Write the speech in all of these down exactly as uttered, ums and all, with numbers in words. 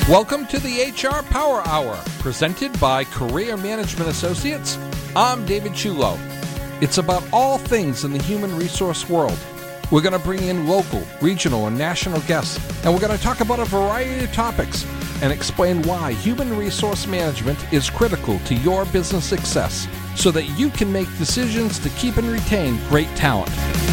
Welcome to the H R Power Hour, presented by Career Management Associates. I'm David Chulo. It's about all things in the human resource world. We're going to bring in local, regional, and national guests, and we're going to talk about a variety of topics and explain why human resource management is critical to your business success so that you can make decisions to keep and retain great talent.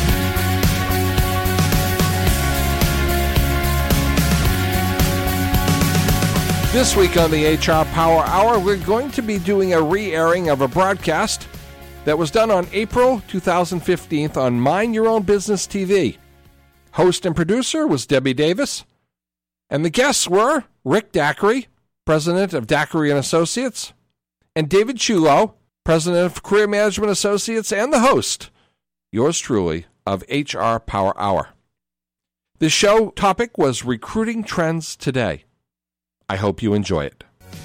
This week on the H R Power Hour, we're going to be doing a re-airing of a broadcast that was done on April two thousand fifteen on Mind Your Own Business T V. Host and producer was Debbie Davis, and the guests were Rick Dackery, president of Dackery and Associates, and David Chulo, president of Career Management Associates, and the host, yours truly, of H R Power Hour. The show topic was recruiting trends today. I hope you enjoy it.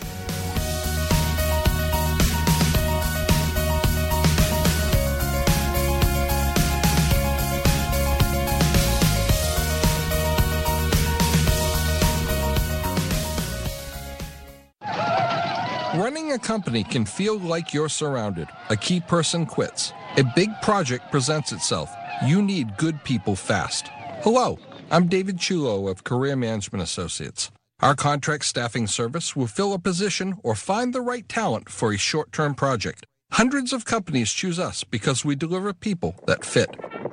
Running a company can feel like you're surrounded. A key person quits. A big project presents itself. You need good people fast. Hello, I'm David Chulo of Career Management Associates. Our contract staffing service will fill a position or find the right talent for a short-term project. Hundreds of companies choose us because we deliver people that fit.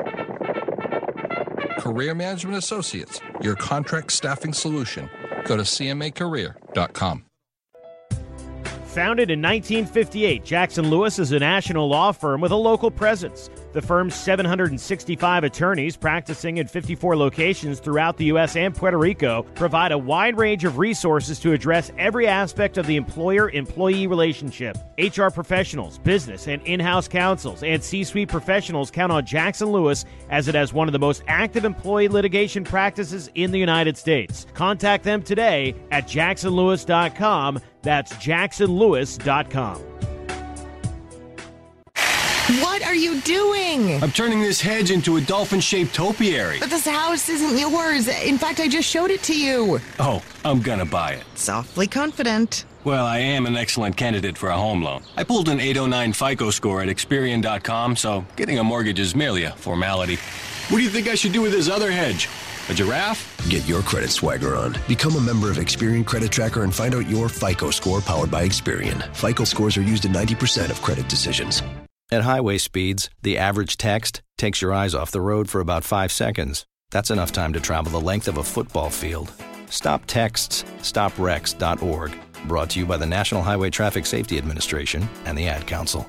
Career Management Associates, your contract staffing solution. Go to c m a career dot com. Founded in nineteen fifty-eight, Jackson Lewis is a national law firm with a local presence. The firm's seven hundred sixty-five attorneys practicing in fifty-four locations throughout the U S and Puerto Rico provide a wide range of resources to address every aspect of the employer-employee relationship. H R professionals, business and in-house counsels, and C-suite professionals count on Jackson Lewis as it has one of the most active employee litigation practices in the United States. Contact them today at jackson lewis dot com. That's jackson lewis dot com. What are you doing? I'm turning this hedge into a dolphin-shaped topiary. But this house isn't yours. In fact, I just showed it to you. Oh, I'm gonna buy it. Softly confident. Well, I am an excellent candidate for a home loan. I pulled an eight oh nine FICO score at Experian dot com, so getting a mortgage is merely a formality. What do you think I should do with this other hedge? A giraffe? Get your credit swagger on. Become a member of Experian Credit Tracker and find out your FICO score powered by Experian. FICO scores are used in ninety percent of credit decisions. At highway speeds, the average text takes your eyes off the road for about five seconds. That's enough time to travel the length of a football field. Stop texts, stop wrecks dot org. Brought to you by the National Highway Traffic Safety Administration and the Ad Council.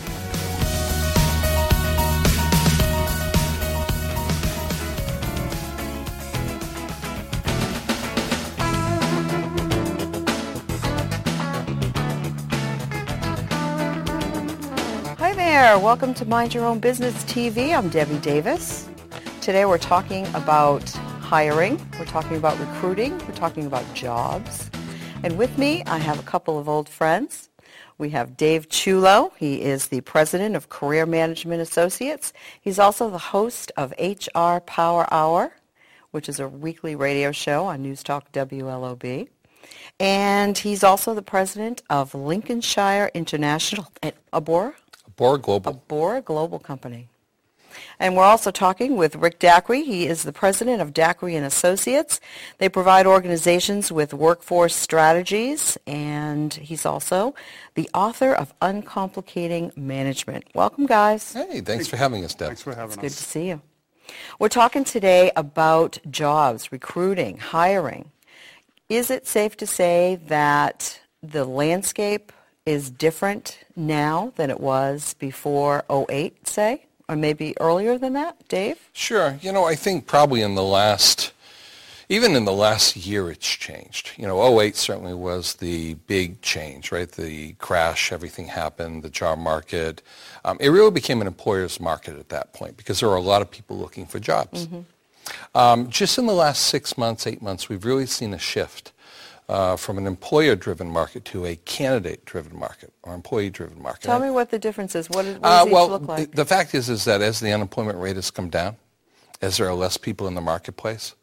Welcome to Mind Your Own Business T V. I'm Debbie Davis. Today we're talking about hiring, we're talking about recruiting, we're talking about jobs. And with me, I have a couple of old friends. We have Dave Chulo. He is the president of Career Management Associates. He's also the host of H R Power Hour, which is a weekly radio show on News Talk W L O B. And he's also the president of Lincolnshire International at Abora. Abora Global. Abora Global Company. And we're also talking with Rick Dackery. He is the president of Dackery and Associates. They provide organizations with workforce strategies, and he's also the author of Uncomplicating Management. Welcome, guys. Hey, thanks for having us, Deb. Thanks for having it's us. Good to see you. We're talking today about jobs, recruiting, hiring. Is it safe to say that the landscape is different now than it was before oh eight, say, or maybe earlier than that? Dave? Sure. You know, I think probably in the last, even in the last year it's changed. You know, oh eight certainly was the big change, right? The crash, everything happened, the job market. Um, it really became an employer's market at that point because there were a lot of people looking for jobs. Mm-hmm. Um, just in the last six months, eight months, we've really seen a shift. Uh, from an employer-driven market to a candidate-driven market or employee-driven market. Tell me what the difference is. What, is, what does uh, each well, look like? The, the fact is, is that as the unemployment rate has come down, as there are less people in the marketplace,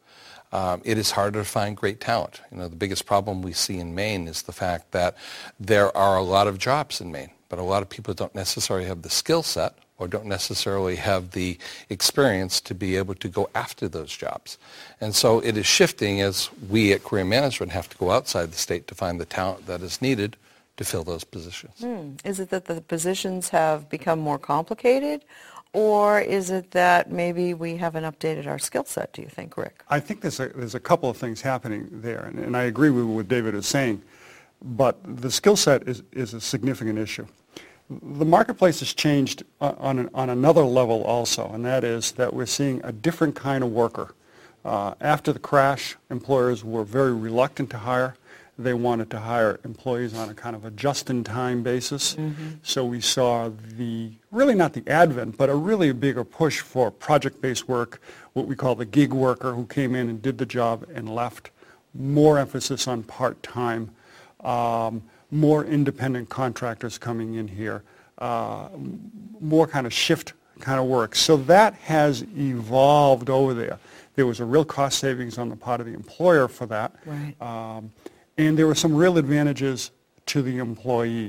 Um, it is harder to find great talent. You know, the biggest problem we see in Maine is the fact that there are a lot of jobs in Maine, but a lot of people don't necessarily have the skill set or don't necessarily have the experience to be able to go after those jobs. And so it is shifting as we at Career Management have to go outside the state to find the talent that is needed to fill those positions. Hmm. Is it that the positions have become more complicated, or is it that maybe we haven't updated our skill set, do you think, Rick? I think there's a, there's a couple of things happening there, and, and I agree with what David is saying, but the skill set is, is a significant issue. The marketplace has changed on, an, on another level also, and that is that we're seeing a different kind of worker. Uh, after the crash, employers were very reluctant to hire. They wanted to hire employees on a kind of a just-in-time basis. Mm-hmm. So we saw the, really not the advent, but a really bigger push for project-based work, what we call the gig worker who came in and did the job and left. More emphasis on part-time, um, more independent contractors coming in here, uh, more kind of shift kind of work. So that has evolved over there. There was a real cost savings on the part of the employer for that. Right. Um, And there were some real advantages to the employee.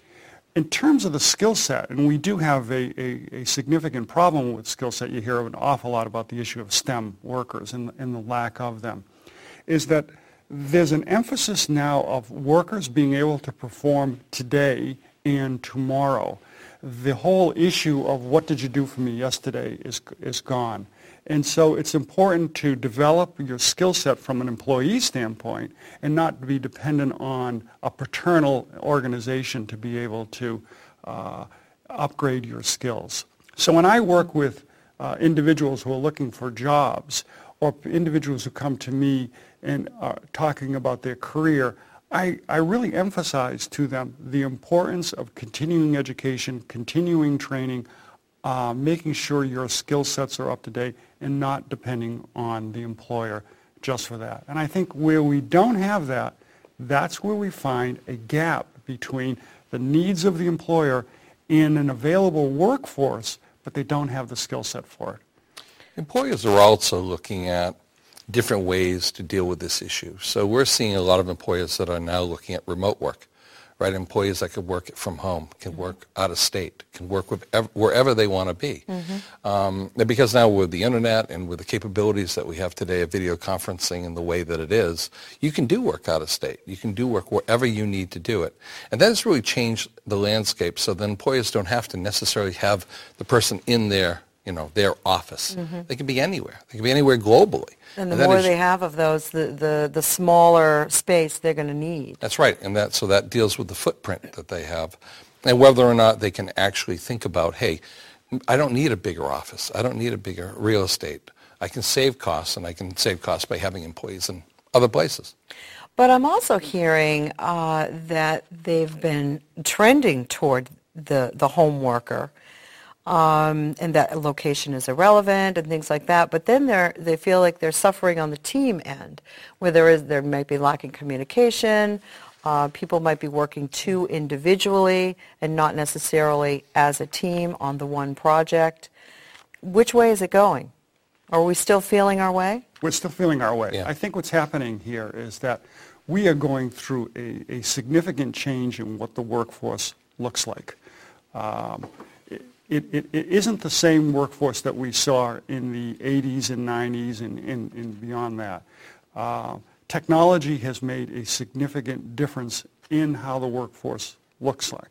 In terms of the skill set, and we do have a, a, a significant problem with skill set, you hear an awful lot about the issue of STEM workers and, and the lack of them, is that there's an emphasis now of workers being able to perform today and tomorrow. The whole issue of what did you do for me yesterday is, is gone. And so it's important to develop your skill set from an employee standpoint and not be dependent on a paternal organization to be able to uh, upgrade your skills. So when I work with uh, individuals who are looking for jobs or individuals who come to me and are talking about their career, I, I really emphasize to them the importance of continuing education, continuing training, Uh, making sure your skill sets are up to date and not depending on the employer just for that. And I think where we don't have that, that's where we find a gap between the needs of the employer and an available workforce, but they don't have the skill set for it. Employers are also looking at different ways to deal with this issue. So we're seeing a lot of employers that are now looking at remote work. Right, employees that could work from home, can mm-hmm. work out of state, can work with ev- wherever they want to be. Mm-hmm. Um, because now with the internet and with the capabilities that we have today of video conferencing and the way that it is, you can do work out of state. You can do work wherever you need to do it. And that has really changed the landscape so that employers don't have to necessarily have the person in their, you know, their office. Mm-hmm. They can be anywhere. They can be anywhere globally. And the and more is, they have of those, the, the, the smaller space they're going to need. That's right, and that so that deals with the footprint that they have, and whether or not they can actually think about, hey, I don't need a bigger office. I don't need a bigger real estate. I can save costs, and I can save costs by having employees in other places. But I'm also hearing uh, that they've been trending toward the, the home worker. Um, and that location is irrelevant and things like that. But then they're, they feel like they're suffering on the team end, where there is there might be lacking communication. Uh, people might be working too individually and not necessarily as a team on the one project. Which way is it going? Are we still feeling our way? We're still feeling our way. Yeah. I think what's happening here is that we are going through a, a significant change in what the workforce looks like. Um, It, it, it isn't the same workforce that we saw in the eighties and nineties and, and, and beyond that. Uh, technology has made a significant difference in how the workforce looks like.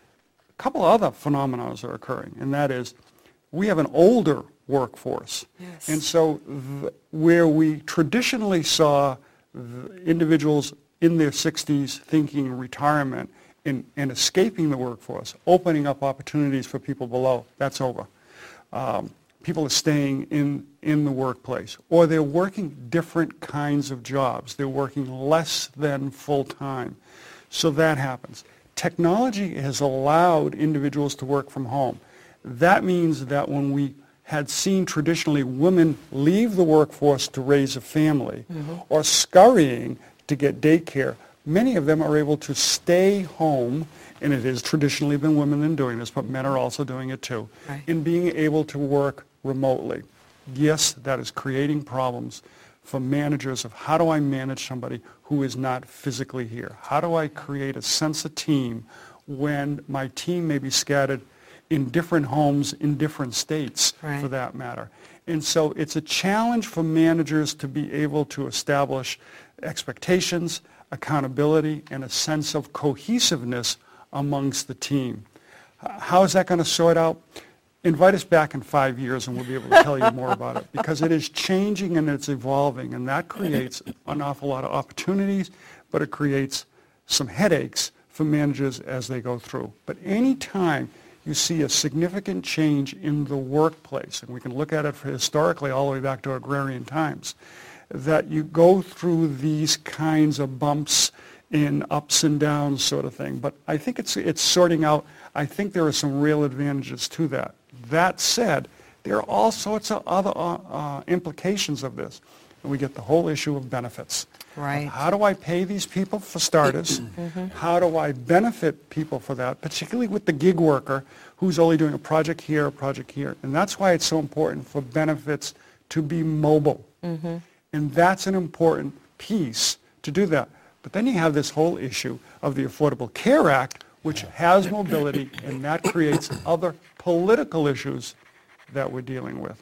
A couple of other phenomena are occurring, and that is we have an older workforce. Yes. And so th- where we traditionally saw the individuals in their sixties thinking retirement, In, in escaping the workforce, opening up opportunities for people below, that's over. Um, people are staying in, in the workplace, or they're working different kinds of jobs. They're working less than full-time. So that happens. Technology has allowed individuals to work from home. That means that when we had seen traditionally women leave the workforce to raise a family mm-hmm. or scurrying to get daycare, many of them are able to stay home, and it has traditionally been women in doing this, but men are also doing it too, right. in being able to work remotely. Yes, that is creating problems for managers of how do I manage somebody who is not physically here? How do I create a sense of team when my team may be scattered in different homes in different states, right. for that matter? And so it's a challenge for managers to be able to establish expectations, accountability, and a sense of cohesiveness amongst the team. How is that going to sort out? Invite us back in five years and we'll be able to tell you more about it, because it is changing and it's evolving, and that creates an awful lot of opportunities, but it creates some headaches for managers as they go through. But any time you see a significant change in the workplace, and we can look at it for historically all the way back to agrarian times, that you go through these kinds of bumps in ups and downs sort of thing. But I think it's it's sorting out. I think there are some real advantages to that. That said, there are all sorts of other uh, uh, implications of this. And we get the whole issue of benefits. Right. How do I pay these people for starters? Mm-hmm. How do I benefit people for that, particularly with the gig worker who's only doing a project here, a project here? And that's why it's so important for benefits to be mobile. Mm-hmm. And that's an important piece to do that. But then you have this whole issue of the Affordable Care Act, which has mobility, and that creates other political issues that we're dealing with.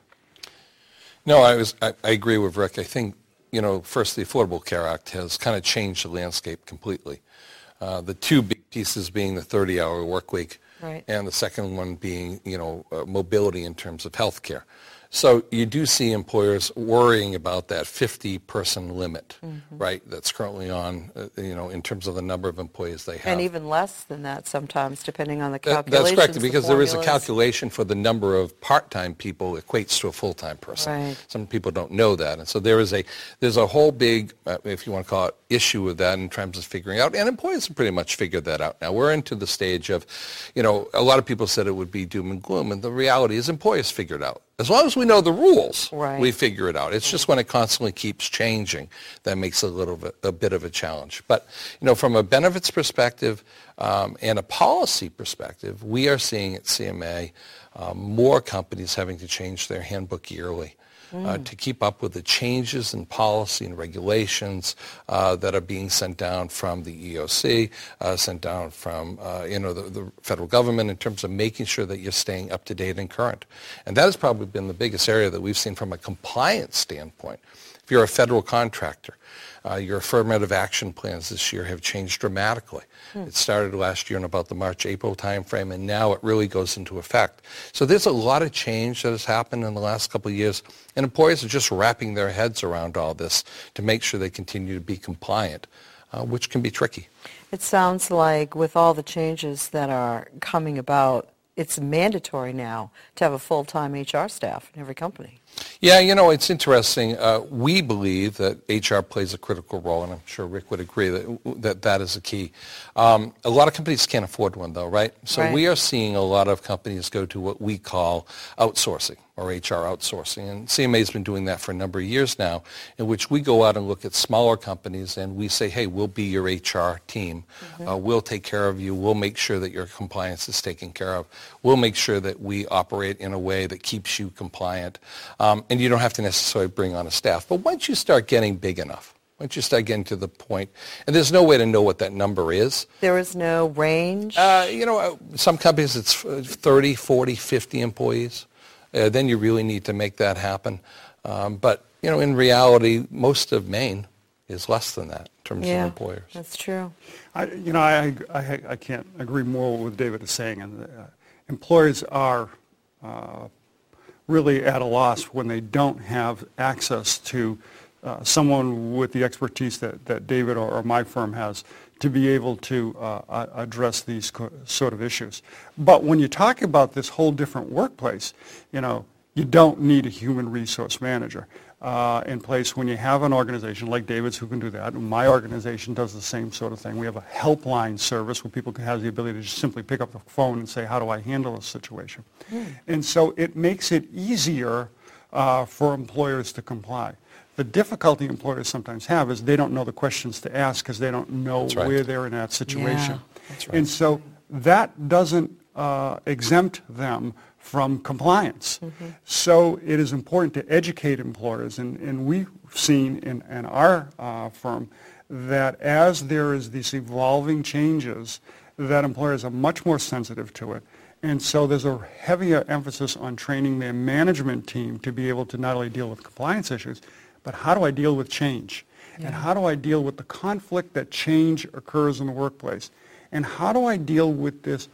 No, I was I, I agree with Rick. I think, you know, first, the Affordable Care Act has kind of changed the landscape completely. Uh, the two big pieces being the thirty-hour work week, right. and the second one being, you know, uh, mobility in terms of health care. So you do see employers worrying about that fifty-person limit, mm-hmm. right, that's currently on, uh, you know, in terms of the number of employees they have. And even less than that sometimes, depending on the That, calculations. that's correct, because the there is a formulas. calculation for the number of part-time people equates to a full-time person. Right. Some people don't know that, and so there is a there's a whole big, uh, if you want to call it, issue with that in terms of figuring out. And employers have pretty much figured that out now. We're into the stage of, you know, a lot of people said it would be doom and gloom, and the reality is employers figured out. As long as we know the rules, right. we figure it out. It's just when it constantly keeps changing that makes it a little bit, a bit of a challenge. But, you know, from a benefits perspective um, and a policy perspective, we are seeing at C M A um, more companies having to change their handbook yearly. Uh, to keep up with the changes in policy and regulations uh, that are being sent down from the E O C, uh, sent down from uh, you know the, the federal government, in terms of making sure that you're staying up to date and current. And that has probably been the biggest area that we've seen from a compliance standpoint. If you're a federal contractor, uh, your affirmative action plans this year have changed dramatically. Hmm. It started last year in about the March, April timeframe, and now it really goes into effect. So there's a lot of change that has happened in the last couple of years, and employers are just wrapping their heads around all this to make sure they continue to be compliant, uh, which can be tricky. It sounds like with all the changes that are coming about, it's mandatory now to have a full-time H R staff in every company. Yeah, you know, it's interesting. Uh, we believe that H R plays a critical role, and I'm sure Rick would agree that that, that is a key. Um, a lot of companies can't afford one, though, right? So right. we are seeing a lot of companies go to what we call outsourcing, or H R outsourcing. And C M A has been doing that for a number of years now, in which we go out and look at smaller companies and we say, hey, we'll be your H R team. Mm-hmm. Uh, we'll take care of you. We'll make sure that your compliance is taken care of. We'll make sure that we operate in a way that keeps you compliant. Um, and you don't have to necessarily bring on a staff. But once you start getting big enough, once you start getting to the point, and there's no way to know what that number is. There is no range? Uh, you know, some companies it's thirty, forty, fifty employees. Uh, then you really need to make that happen. Um, but, you know, in reality, most of Maine is less than that in terms yeah, of employers. That's true. I, you know, I, I, I can't agree more with what David is saying. And uh, employers are uh, really at a loss when they don't have access to uh, someone with the expertise that, that David or, or my firm has to be able to uh, address these co- sort of issues. But when you talk about this whole different workplace, you know, you don't need a human resource manager uh, in place when you have an organization like David's who can do that. And my organization does the same sort of thing. We have a helpline service where people can have the ability to just simply pick up the phone and say, how do I handle a situation? Mm. And so it makes it easier uh, for employers to comply. The difficulty employers sometimes have is they don't know the questions to ask because they don't know right. where they're in that situation. Yeah. That's right. And so that doesn't uh, exempt them from compliance. Mm-hmm. So it is important to educate employers, and, and we've seen in, in our uh, firm that as there is these evolving changes, that employers are much more sensitive to it. And so there's a heavier emphasis on training their management team to be able to not only deal with compliance issues, but how do I deal with change? Yeah. And how do I deal with the conflict that change occurs in the workplace? And how do I deal with this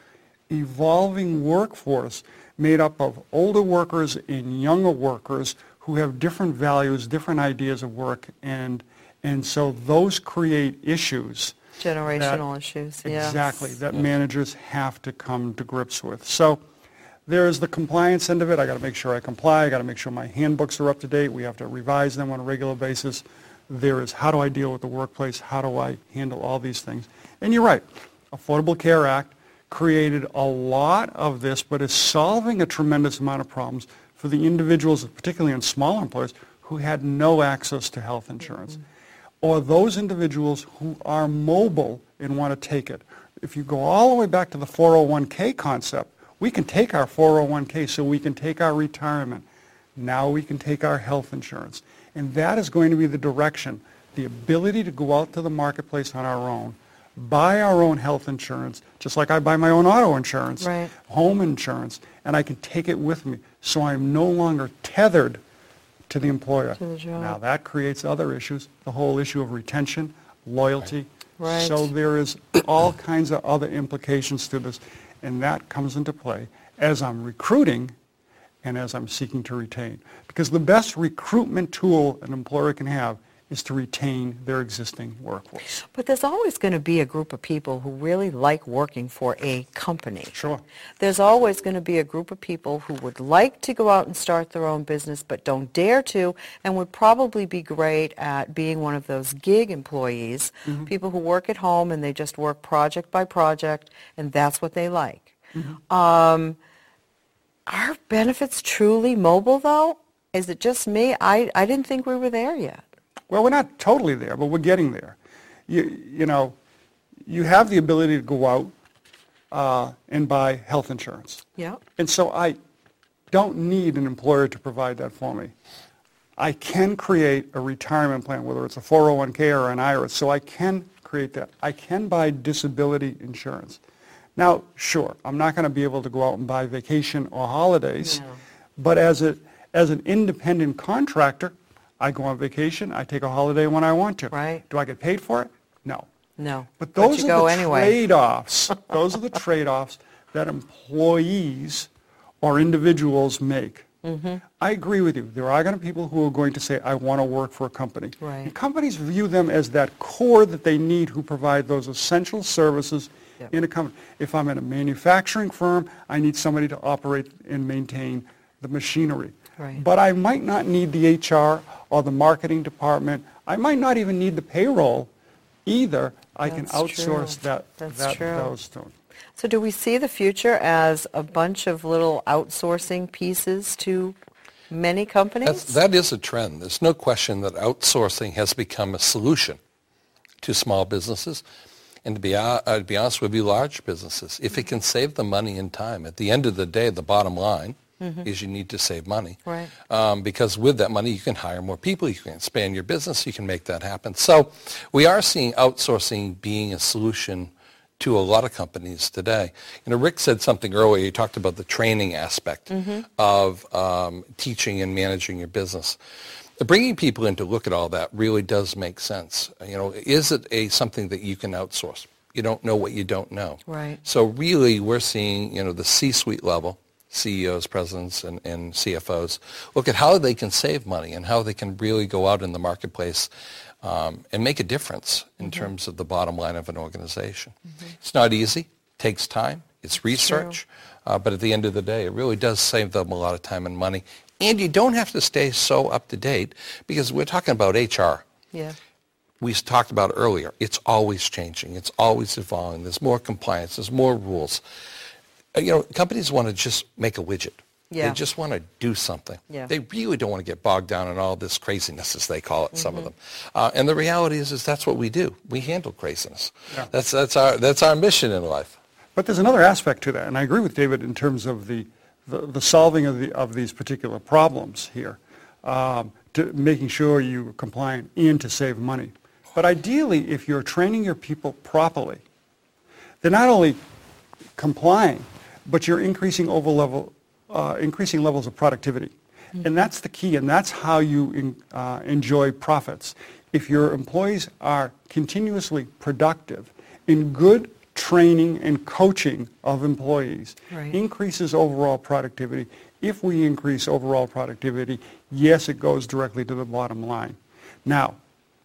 evolving workforce made up of older workers and younger workers who have different values, different ideas of work, and and so those create issues. Generational that, issues, yeah. Exactly, yes. that managers have to come to grips with. So there is the compliance end of it. I got to make sure I comply. I got to make sure my handbooks are up to date. We have to revise them on a regular basis. There is how do I deal with the workplace? How do I handle all these things? And you're right, Affordable Care Act created a lot of this, but is solving a tremendous amount of problems for the individuals, particularly in smaller employers, who had no access to health insurance. Mm-hmm. Or those individuals who are mobile and want to take it. If you go all the way back to the four oh one k concept, we can take our four oh one k so we can take our retirement. Now we can take our health insurance. And that is going to be the direction, the ability to go out to the marketplace on our own, buy our own health insurance, just like I buy my own auto insurance, right. home insurance, and I can take it with me. So I'm no longer tethered to the employer. To the job. Now that creates other issues, the whole issue of retention, loyalty. Right. So there is all kinds of other implications to this, and that comes into play as I'm recruiting and as I'm seeking to retain. Because the best recruitment tool an employer can have is to retain their existing workforce. But there's always going to be a group of people who really like working for a company. Sure. There's always going to be a group of people who would like to go out and start their own business but don't dare to, and would probably be great at being one of those gig employees, mm-hmm. people who work at home and they just work project by project, and that's what they like. Mm-hmm. Um, are benefits truly mobile, though? Is it just me? I, I didn't think we were there yet. Well, we're not totally there, but we're getting there. You, you know, you have the ability to go out uh, and buy health insurance. Yeah. And so I don't need an employer to provide that for me. I can create a retirement plan, whether it's a four oh one k or an I R A, so I can create that. I can buy disability insurance. Now, sure, I'm not going to be able to go out and buy vacation or holidays, no. but as a as an independent contractor, I go on vacation, I take a holiday when I want to. Right. Do I get paid for it? No. No. But those but you are go the anyway. trade-offs. Those are the trade-offs that employees or individuals make. Mm-hmm. I agree with you. There are going to be people who are going to say, I want to work for a company. Right. And companies view them as that core that they need who provide those essential services yep. in a company. If I'm in a manufacturing firm, I need somebody to operate and maintain the machinery. Right. But I might not need the H R or the marketing department. I might not even need the payroll either. I That's can outsource true. that, That's that true. those to. So do we see the future as a bunch of little outsourcing pieces to many companies? That's, that is a trend. There's no question that outsourcing has become a solution to small businesses. And to be, uh, to be honest with you, large businesses. If it can save them money and time, at the end of the day, the bottom line Mm-hmm. is you need to save money. Right. Um, because with that money, you can hire more people, you can expand your business, you can make that happen. So we are seeing outsourcing being a solution to a lot of companies today. You know, Rick said something earlier, he talked about the training aspect mm-hmm. of um, teaching and managing your business. Bringing people in to look at all that really does make sense. You know, is it a something that you can outsource? You don't know what you don't know. Right. So really we're seeing, you know, the C-suite level, C E Os, presidents, and, and C F Os, look at how they can save money and how they can really go out in the marketplace um, and make a difference in mm-hmm. terms of the bottom line of an organization. Mm-hmm. It's not easy. It takes time. It's research. Uh, but at the end of the day, it really does save them a lot of time and money. And you don't have to stay so up to date because we're talking about H R. Yeah. We talked about earlier. It's always changing. It's always evolving. There's more compliance. There's more rules. You know, companies want to just make a widget. Yeah. They just want to do something. Yeah. They really don't want to get bogged down in all this craziness, as they call it, mm-hmm. some of them. Uh, and the reality is, is that's what we do. We handle craziness. Yeah. That's that's our that's our mission in life. But there's another aspect to that, and I agree with David in terms of the the, the solving of, the, of these particular problems here, um, to making sure you're compliant and to save money. But ideally, if you're training your people properly, they're not only complying, but you're increasing over level, uh, increasing levels of productivity. Mm-hmm. And that's the key, and that's how you in, uh, enjoy profits. If your employees are continuously productive, in good training and coaching of employees right. increases overall productivity. If we increase overall productivity, yes, it goes directly to the bottom line. Now,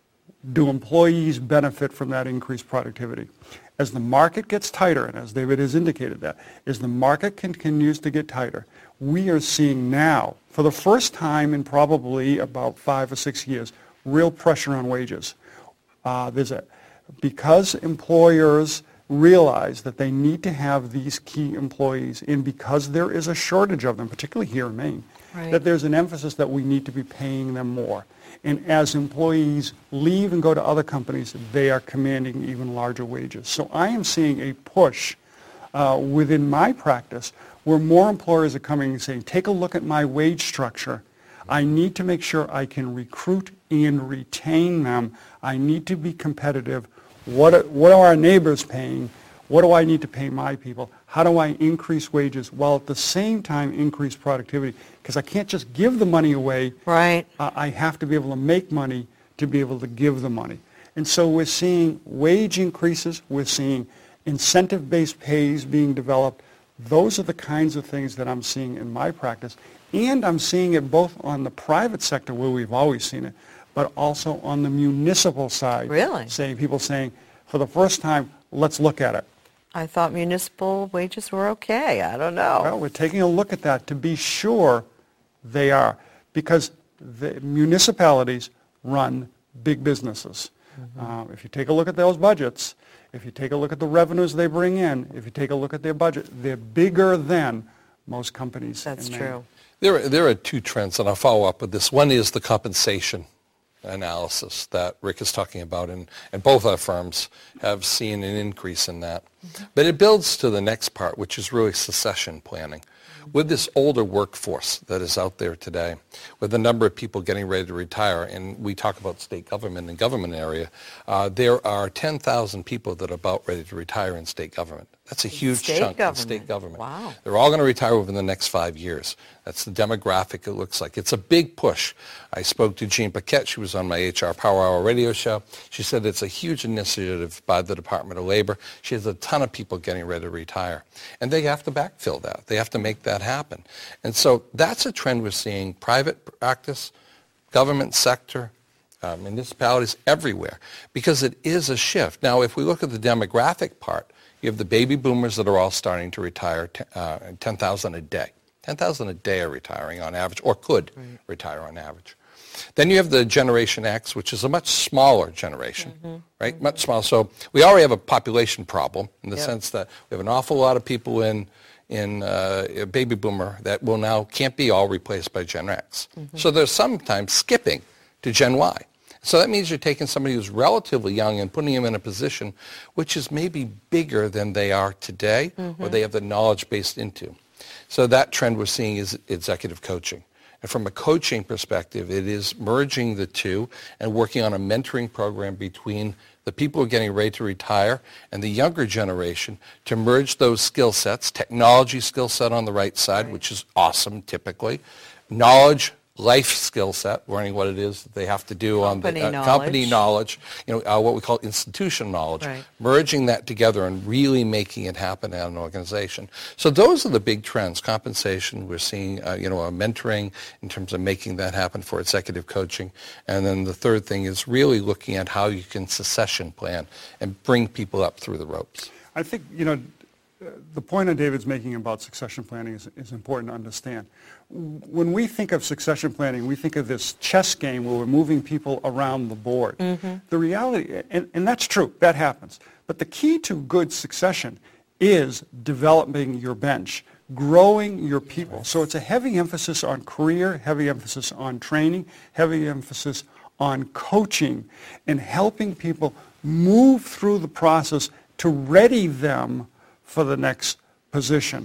do employees benefit from that increased productivity? As the market gets tighter, and as David has indicated that, as the market continues to get tighter, we are seeing now, for the first time in probably about five or six years, real pressure on wages. Uh, there's a, because employers realize that they need to have these key employees, and because there is a shortage of them, particularly here in Maine, right. that there's an emphasis that we need to be paying them more. And as employees leave and go to other companies, they are commanding even larger wages. So I am seeing a push uh, within my practice where more employers are coming and saying, take a look at my wage structure. I need to make sure I can recruit and retain them. I need to be competitive. What are, what are our neighbors paying? What do I need to pay my people? How do I increase wages while at the same time increase productivity? Because I can't just give the money away. Right. Uh, I have to be able to make money to be able to give the money. And so we're seeing wage increases. We're seeing incentive-based pays being developed. Those are the kinds of things that I'm seeing in my practice. And I'm seeing it both on the private sector, where we've always seen it, but also on the municipal side. Really? Saying, people saying, for the first time, let's look at it. I thought municipal wages were okay. I don't know. Well, we're taking a look at that to be sure they are, because the municipalities run big businesses. Mm-hmm. Uh, if you take a look at those budgets, if you take a look at the revenues they bring in, if you take a look at their budget, they're bigger than most companies. That's in Maine. true. There are, there are two trends, and I'll follow up with this. One is the compensation analysis that Rick is talking about, and, and both our firms have seen an increase in that. Mm-hmm. But it builds to the next part, which is really succession planning. Mm-hmm. With this older workforce that is out there today, with the number of people getting ready to retire, and we talk about state government and government area, uh, there are ten thousand people that are about ready to retire in state government. That's a huge state chunk government. of state government. Wow. They're all going to retire within the next five years. That's the demographic it looks like. It's a big push. I spoke to Jean Paquette. She was on my H R Power Hour radio show. She said it's a huge initiative by the Department of Labor. She has a ton of people getting ready to retire. And they have to backfill that. They have to make that happen. And so that's a trend we're seeing. Private practice, government sector, uh, municipalities, everywhere. Because it is a shift. Now, if we look at the demographic part, you have the baby boomers that are all starting to retire, uh, ten thousand a day. ten thousand a day are retiring on average, or could right. retire on average. Then you have the Generation X, which is a much smaller generation, mm-hmm. right? Mm-hmm. Much smaller. So we already have a population problem in the yep. sense that we have an awful lot of people in in uh, a baby boomer that will now can't be all replaced by Gen X. Mm-hmm. So they're sometimes skipping to Gen Y. So that means you're taking somebody who's relatively young and putting them in a position which is maybe bigger than they are today, mm-hmm. or they have the knowledge based into. So that trend we're seeing is executive coaching. And from a coaching perspective, it is merging the two and working on a mentoring program between the people who are getting ready to retire and the younger generation to merge those skill sets, technology skill set on the right side, right. which is awesome typically, knowledge, life skill set, learning what it is that they have to do company on the uh, knowledge. company knowledge, you know, uh, what we call institution knowledge, right. merging that together and really making it happen at an organization. So those are the big trends. Compensation, we're seeing, uh, you know, a mentoring in terms of making that happen for executive coaching. And then the third thing is really looking at how you can succession plan and bring people up through the ropes. I think, you know, the point that David's making about succession planning is, is important to understand. When we think of succession planning, we think of this chess game where we're moving people around the board. Mm-hmm. The reality, and, and that's true, that happens. But the key to good succession is developing your bench, growing your people. So it's a heavy emphasis on career, heavy emphasis on training, heavy emphasis on coaching, and helping people move through the process to ready them for the next position.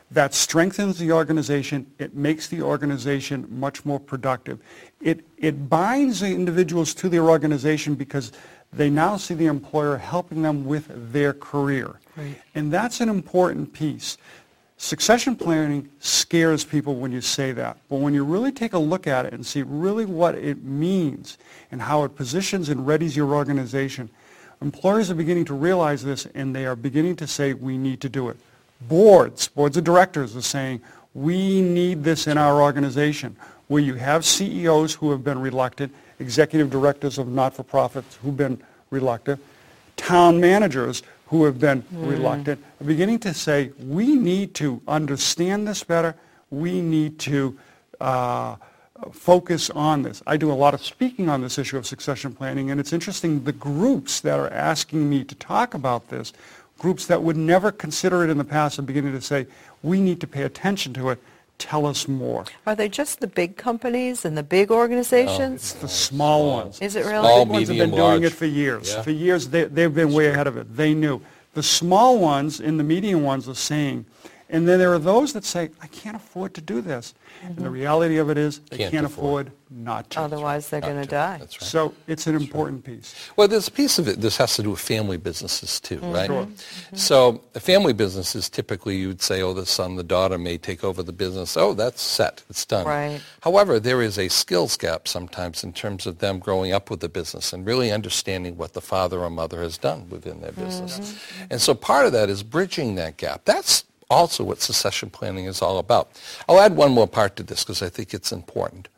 That strengthens the organization. It makes the organization much more productive. It, it binds the individuals to their organization because they now see the employer helping them with their career. Right. And that's an important piece. Succession planning scares people when you say that, but when you really take a look at it and see really what it means and how it positions and readies your organization, employers are beginning to realize this, and they are beginning to say, we need to do it. Boards, boards of directors are saying, we need this in our organization, where you have C E Os who have been reluctant, executive directors of not-for-profits who've been reluctant, town managers who have been mm. reluctant, are beginning to say, we need to understand this better, we need to uh, focus on this. I do a lot of speaking on this issue of succession planning, and it's interesting, the groups that are asking me to talk about this, groups that would never consider it in the past are beginning to say, we need to pay attention to it, tell us more. Are they just the big companies and the big organizations? It's the small ones. Is it really? The Small, big ones have medium, been doing large. it for years. Yeah. For years, they, they've been way ahead of it. They knew. The small ones and the medium ones are saying, and then there are those that say, I can't afford to do this. And the reality of it is they Can't can't, afford. afford not to. Otherwise, they're Not going to to. die. That's right. So it's an important piece. Well, there's a piece of it. This has to do with family businesses too, right? Sure. So the family businesses, typically you would say, oh, the son, the daughter may take over the business. Oh, that's set. It's done. Right. However, there is a skills gap sometimes in terms of them growing up with the business and really understanding what the father or mother has done within their business. Mm-hmm. And so part of that is bridging that gap. That's also what succession planning is all about. I'll add one more part to this because I think it's important.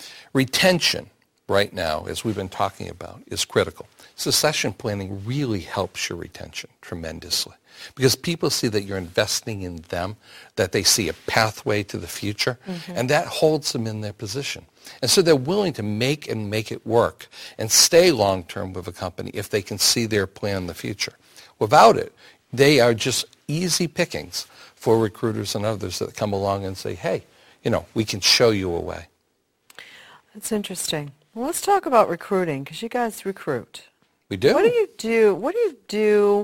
Retention right now, as we've been talking about, is critical. Succession planning really helps your retention tremendously because people see that you're investing in them, that they see a pathway to the future, mm-hmm. and that holds them in their position. And so they're willing to make and make it work and stay long-term with a company if they can see their plan in the future. Without it, they are just easy pickings for recruiters and others that come along and say, hey, you know, we can show you a way. That's interesting. Well, let's talk about recruiting because you guys recruit. We do. What do you do? What do you do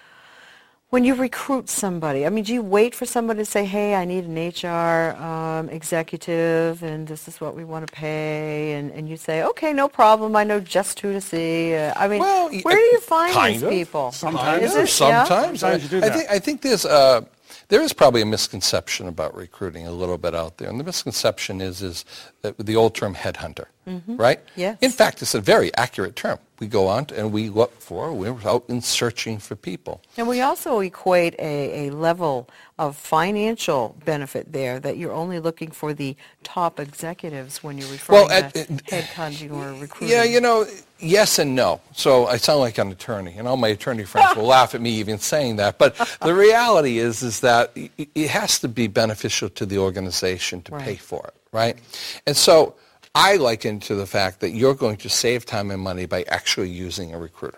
when you recruit somebody? I mean, do you wait for somebody to say, hey, I need an H R um, executive and this is what we want to pay, and, and you say, okay, no problem, I know just who to see. Uh, I mean, Well, where do you find kind these of. people? Sometimes. Is it- Sometimes. Sometimes you do I, that. think, I think there's uh, there is probably a misconception about recruiting a little bit out there. And the misconception is is that the old term headhunter, Mm-hmm. right? Yes. In fact, it's a very accurate term. We go out and we look for, we're out and searching for people. And we also equate a, a level of financial benefit there that you're only looking for the top executives when you're referring Well, at- to it- headhunting or recruiting. Yeah, you know, yes and no. So I sound like an attorney, and all my attorney friends will laugh at me even saying that. But the reality is, is that it it has to be beneficial to the organization to Right. pay for it, right? And so I liken to the fact that you're going to save time and money by actually using a recruiter.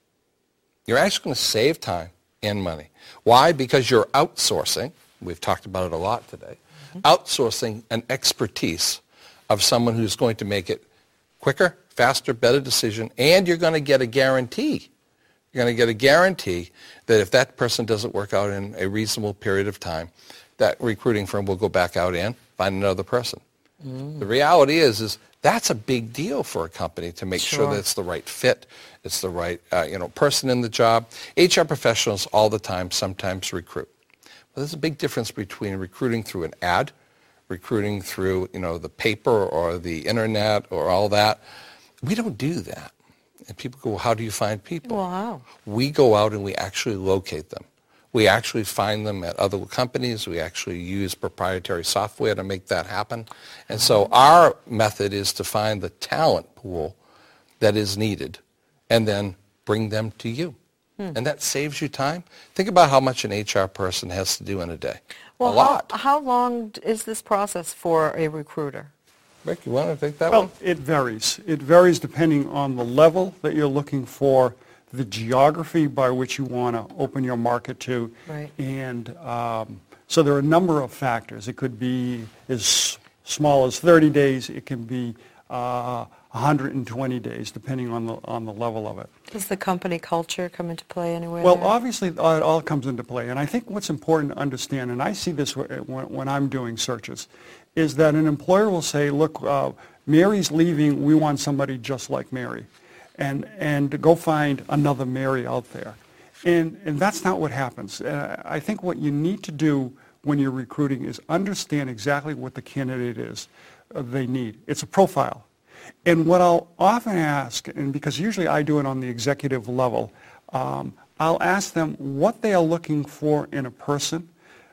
You're actually going to save time and money. Why? Because you're outsourcing, we've talked about it a lot today, mm-hmm. outsourcing an expertise of someone who's going to make it quicker, faster, better decision, and you're going to get a guarantee. You're going to get a guarantee that if that person doesn't work out in a reasonable period of time, that recruiting firm will go back out and find another person. Mm. The reality is, is that's a big deal for a company to make sure, Sure. that it's the right fit, it's the right uh, you know person in the job. H R professionals all the time sometimes recruit. But there's a big difference between recruiting through an ad, recruiting through you know the paper or the internet or all that. We don't do that. And people go, well, how do you find people? Well, how? We go out and we actually locate them. We actually find them at other companies. We actually use proprietary software to make that happen. And so our method is to find the talent pool that is needed and then bring them to you. Hmm. And that saves you time. Think about how much an H R person has to do in a day. Well, a lot. How, how long is this process for a recruiter? Rick, you want to take that Well, one? it varies. It varies depending on the level that you're looking for, the geography by which you want to open your market to. Right. And um, so there are a number of factors. It could be as small as thirty days. It can be uh, one hundred twenty days, depending on the on the level of it. Does the company culture come into play anywhere? Well, there? obviously, it all comes into play. And I think what's important to understand, and I see this when, when I'm doing searches, is that an employer will say, look, uh, Mary's leaving, we want somebody just like Mary. And, and to go find another Mary out there. And, and that's not what happens. Uh, I think what you need to do when you're recruiting is understand exactly what the candidate is uh, they need. It's a profile. And what I'll often ask, and because usually I do it on the executive level, um, I'll ask them what they are looking for in a person,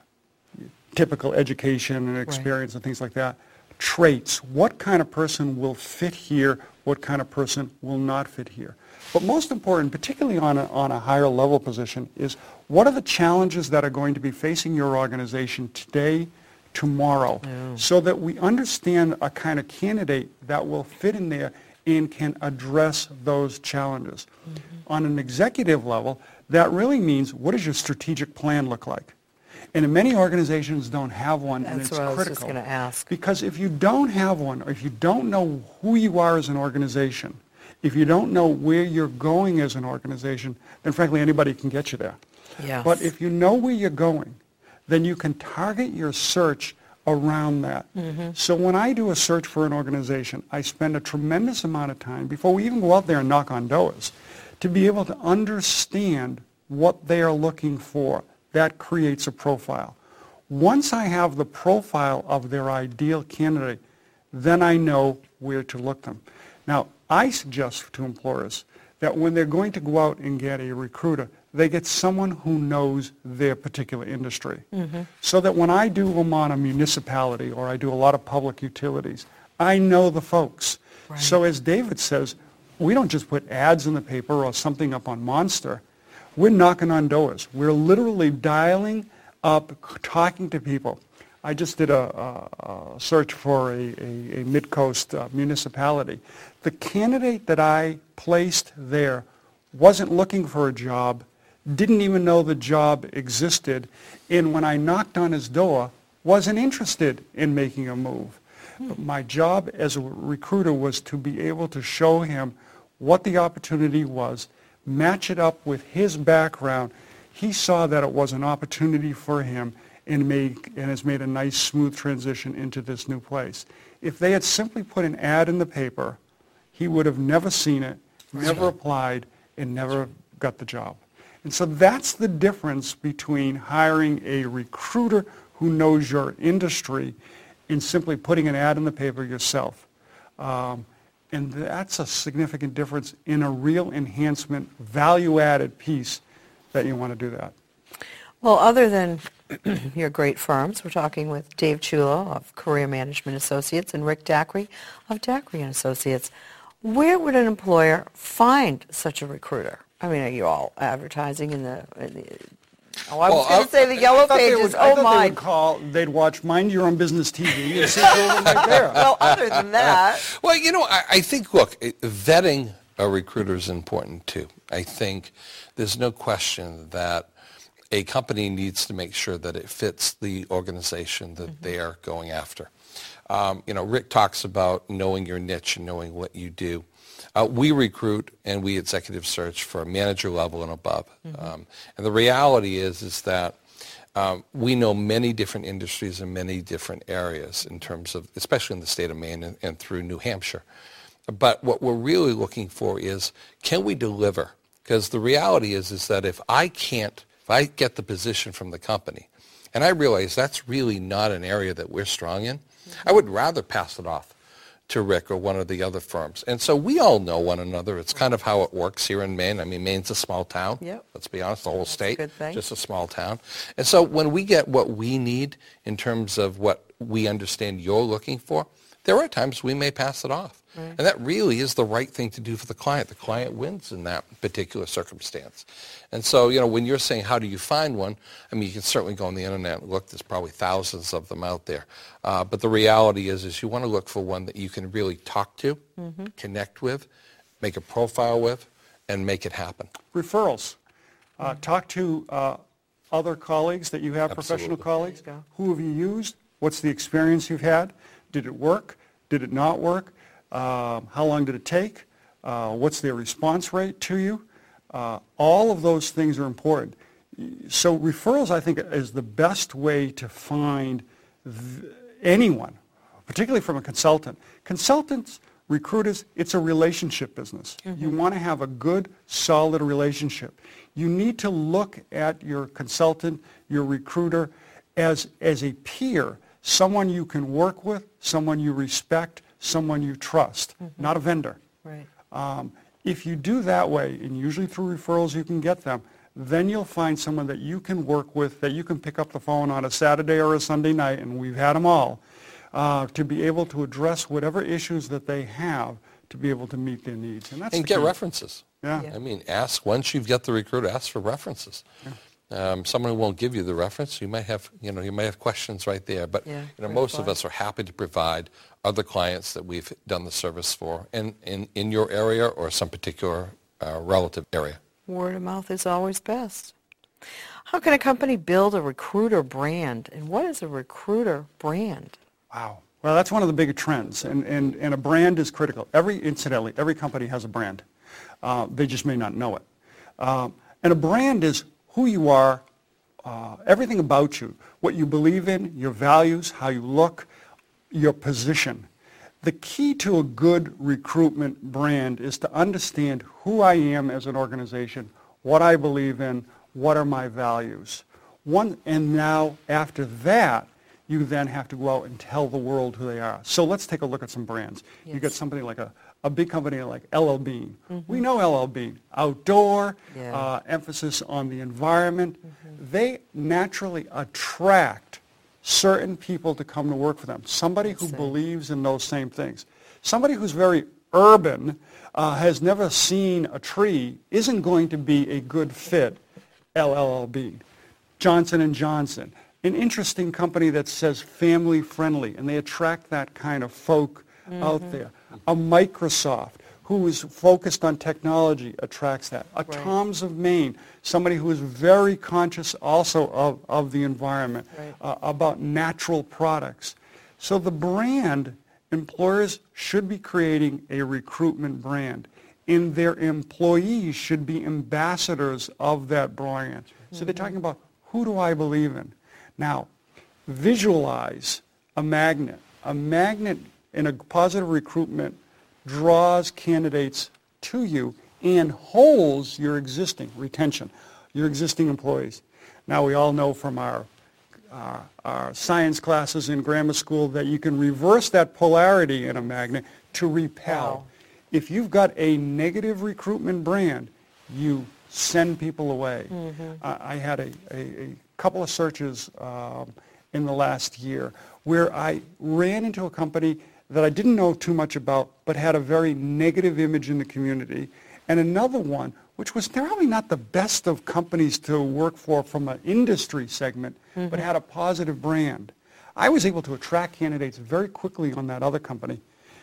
typical education and experience, right, and things like that. Traits, what kind of person will fit here, what kind of person will not fit here. But most important, particularly on a, on a higher level position, is what are the challenges that are going to be facing your organization today, tomorrow, yeah, so that we understand a kind of candidate that will fit in there and can address those challenges. Mm-hmm. On an executive level, that really means, what does your strategic plan look like? And many organizations don't have one, That's and it's what critical. I was just going to ask. Because if you don't have one, or if you don't know who you are as an organization, if you don't know where you're going as an organization, then frankly anybody can get you there. Yes. But if you know where you're going, then you can target your search around that. Mm-hmm. So when I do a search for an organization, I spend a tremendous amount of time, before we even go out there and knock on doors, to be able to understand what they are looking for. That creates a profile. Once I have the profile of their ideal candidate, then I know where to look them. Now, I suggest to employers that when they're going to go out and get a recruiter, they get someone who knows their particular industry. Mm-hmm. So that when I do them on a municipality or I do a lot of public utilities, I know the folks. Right. So as David says, we don't just put ads in the paper or something up on Monster. We're knocking on doors. We're literally dialing up, talking to people. I just did a, a, a search for a, a, a mid-coast uh, municipality. The candidate that I placed there wasn't looking for a job, didn't even know the job existed, and when I knocked on his door, wasn't interested in making a move. Hmm. But my job as a recruiter was to be able to show him what the opportunity was, match it up with his background. He saw that it was an opportunity for him and, made, and has made a nice, smooth transition into this new place. If they had simply put an ad in the paper, he would have never seen it, never applied, and never got the job. And so that's the difference between hiring a recruiter who knows your industry and simply putting an ad in the paper yourself. Um, and that's a significant difference in a real enhancement, value-added piece that you want to do that. Well, other than your great firms, we're talking with Dave Chulo of Career Management Associates and Rick Dacre of Dacre and Associates. Where would an employer find such a recruiter? I mean, are you all advertising in the... In the oh, I was well, going to say the yellow pages. Would, oh, my. They would call, they'd watch Mind Your Own Business T V and see them right there. Well, other than that... Well, you know, I, I think, look, vetting a recruiter is important, too. I think there's no question that a company needs to make sure that it fits the organization that mm-hmm. they are going after. Um, you know, Rick talks about knowing your niche and knowing what you do. Uh, we recruit and we executive search for a manager level and above. Mm-hmm. Um, and the reality is, is that um, we know many different industries in many different areas in terms of, especially in the state of Maine and, and through New Hampshire. But what we're really looking for is, can we deliver? Because the reality is, is that if I can't, if I get the position from the company, and I realize that's really not an area that we're strong in, mm-hmm. I would rather pass it off to Rick or one of the other firms. And so we all know one another. It's kind of how it works here in Maine. I mean, Maine's a small town. Yep. Let's be honest, the whole That's state, a good thing. Just a small town. And so when we get what we need in terms of what we understand you're looking for, there are times we may pass it off. Right. And that really is the right thing to do for the client. The client wins in that particular circumstance. And so, you know, when you're saying how do you find one, I mean, you can certainly go on the internet and look. There's probably thousands of them out there. Uh, but the reality is, is you want to look for one that you can really talk to, mm-hmm. connect with, make a profile with, and make it happen. Referrals. Uh, mm-hmm. Talk to uh, other colleagues that you have, Absolutely. Professional colleagues. Who have you used? What's the experience you've had? Did it work? Did it not work? Um, how long did it take? Uh, what's their response rate to you? Uh, all of those things are important. So referrals, I think, is the best way to find th- anyone, particularly from a consultant. Consultants, recruiters, it's a relationship business. Mm-hmm. You want to have a good, solid relationship. You need to look at your consultant, your recruiter, as, as a peer, someone you can work with, someone you respect, someone you trust, mm-hmm. not a vendor. Right. Um, if you do that way, and usually through referrals you can get them, then you'll find someone that you can work with, that you can pick up the phone on a Saturday or a Sunday night, and we've had them all, uh, to be able to address whatever issues that they have to be able to meet their needs. And, that's and the get key. references. Yeah. Yeah. I mean, ask, once you've got the recruiter, ask for references. Yeah. Um, someone won't give you the reference. You might have, you know, you might have questions right there. But Yeah, you know, great most of point. us are happy to provide other clients that we've done the service for, in in, in your area or some particular uh, relative area. Word of mouth is always best. How can a company build a recruiter brand? And what is a recruiter brand? Wow. Well, that's one of the big trends, and, and, and a brand is critical. Every, incidentally, every company has a brand. Uh, they just may not know it. Um, and a brand is who you are, uh, everything about you, what you believe in, your values, how you look, your position. The key to a good recruitment brand is to understand who I am as an organization, what I believe in, what are my values. One, and now after that, you then have to go out and tell the world who they are. So let's take a look at some brands. Yes. You get somebody like a, a big company like L L Bean. Mm-hmm. We know L L Bean, outdoor, Yeah. uh, emphasis on the environment. Mm-hmm. They naturally attract certain people to come to work for them. Somebody who Same. believes in those same things. Somebody who's very urban, uh, has never seen a tree, isn't going to be a good fit. L L Bean. Johnson and Johnson, an interesting company that says family friendly, and they attract that kind of folk mm-hmm. out there. A Microsoft, who is focused on technology, attracts that. A Right. Tom's of Maine, somebody who is very conscious also of, of the environment, Right. uh, about natural products. So the brand, employers should be creating a recruitment brand, and their employees should be ambassadors of that brand. So mm-hmm. they're talking about, who do I believe in? Now, visualize a magnet. A magnet in a positive recruitment draws candidates to you and holds your existing retention, your existing employees. Now, we all know from our, our, our science classes in grammar school that you can reverse that polarity in a magnet to repel. Wow. If you've got a negative recruitment brand, you send people away. Mm-hmm. Uh, I had a, a, a couple of searches um, in the last year where I ran into a company that I didn't know too much about, but had a very negative image in the community, and another one which was probably not the best of companies to work for from an industry segment, mm-hmm. but had a positive brand. I was able to attract candidates very quickly on that other company.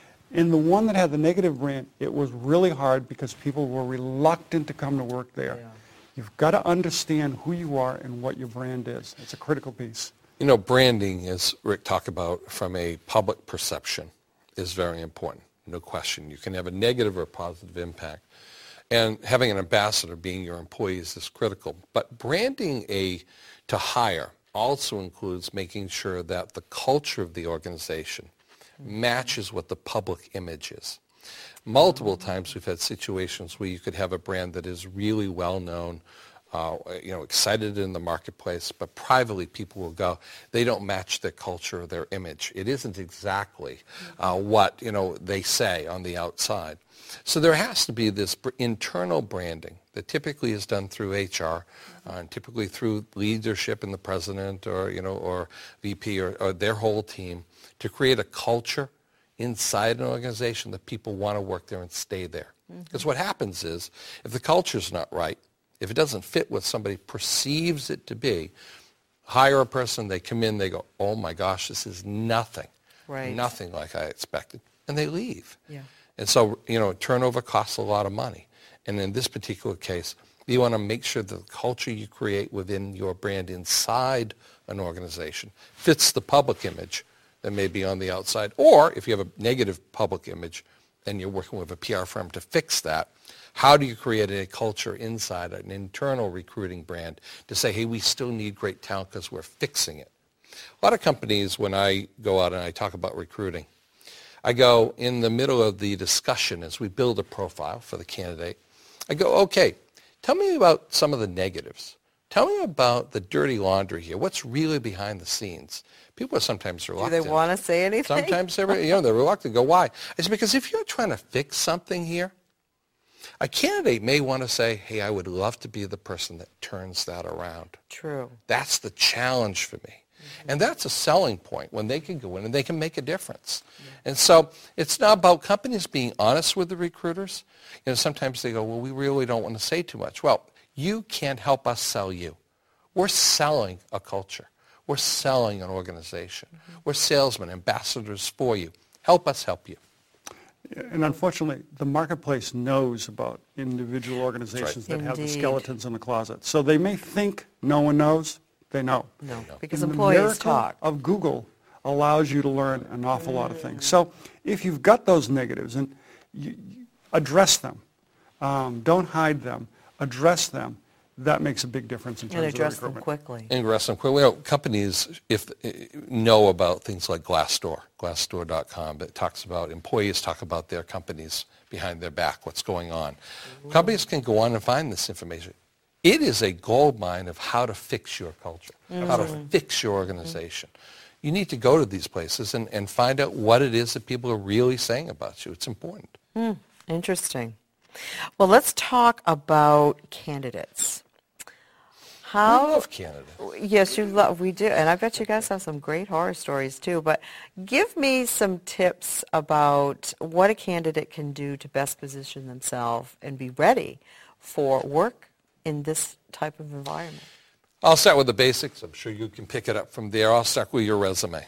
In the one that had the negative brand, it was really hard because people were reluctant to come to work there. Yeah. You've got to understand who you are and what your brand is. It's a critical piece. You know, branding, as Rick talked about, from a public perception is very important. No question. You can have a negative or positive impact. And having an ambassador, being your employees, is critical. But branding a to hire also includes making sure that the culture of the organization matches what the public image is. Multiple times we've had situations where you could have a brand that is really well known, uh, you know, excited in the marketplace, but privately people will go, they don't match their culture or their image. It isn't exactly uh, what, you know, they say on the outside. So there has to be this br- internal branding that typically is done through H R, uh, and typically through leadership and the president or, you know, or V P or, or their whole team, to create a culture inside an organization that people want to work there and stay there. Because mm-hmm. what happens is, if the culture's not right, if it doesn't fit what somebody perceives it to be, hire a person, they come in, they go, oh my gosh, this is nothing, Right. nothing like I expected, and they leave. Yeah. And so, you know, turnover costs a lot of money. And in this particular case, you want to make sure that the culture you create within your brand inside an organization fits the public image that may be on the outside. Or if you have a negative public image, and you're working with a P R firm to fix that, how do you create a culture inside an internal recruiting brand to say, hey, we still need great talent because we're fixing it? A lot of companies, when I go out and I talk about recruiting, I go in the middle of the discussion as we build a profile for the candidate. I go, okay, tell me about some of the negatives. Tell me about the dirty laundry here. What's really behind the scenes? People are sometimes reluctant. Do they want to say anything? Sometimes they're, you know, they're reluctant. Go, why? I said, because if you're trying to fix something here, a candidate may want to say, hey, I would love to be the person that turns that around. True. That's the challenge for me. Mm-hmm. And that's a selling point when they can go in and they can make a difference. Yeah. And so it's not about companies being honest with the recruiters. You know, sometimes they go, well, we really don't want to say too much. Well, you can't help us sell you. We're selling a culture. We're selling an organization. Mm-hmm. We're salesmen, ambassadors for you. Help us help you. And unfortunately, the marketplace knows about individual organizations right. that have Indeed. the skeletons in the closet. So they may think no one knows. They know. No, because and employees the miracle talk. of Google allows you to learn an awful mm. lot of things. So if you've got those negatives, and you, you address them, um, don't hide them, address them. That makes a big difference in terms and address of the recruitment. them quickly. And address them quickly. You know, companies if know about things like Glassdoor, glassdoor dot com, that talks about employees talk about their companies behind their back, what's going on. Ooh. Companies can go on and find this information. It is a gold mine of how to fix your culture, mm-hmm. how to fix your organization. Mm-hmm. You need to go to these places and, and find out what it is that people are really saying about you. It's important. Mm, interesting. Well, let's talk about candidates. How, I love candidates. Yes, you love. We do, and I bet you guys have some great horror stories too. But give me some tips about what a candidate can do to best position themselves and be ready for work in this type of environment. I'll start with the basics. I'm sure you can pick it up from there. I'll start with your resume.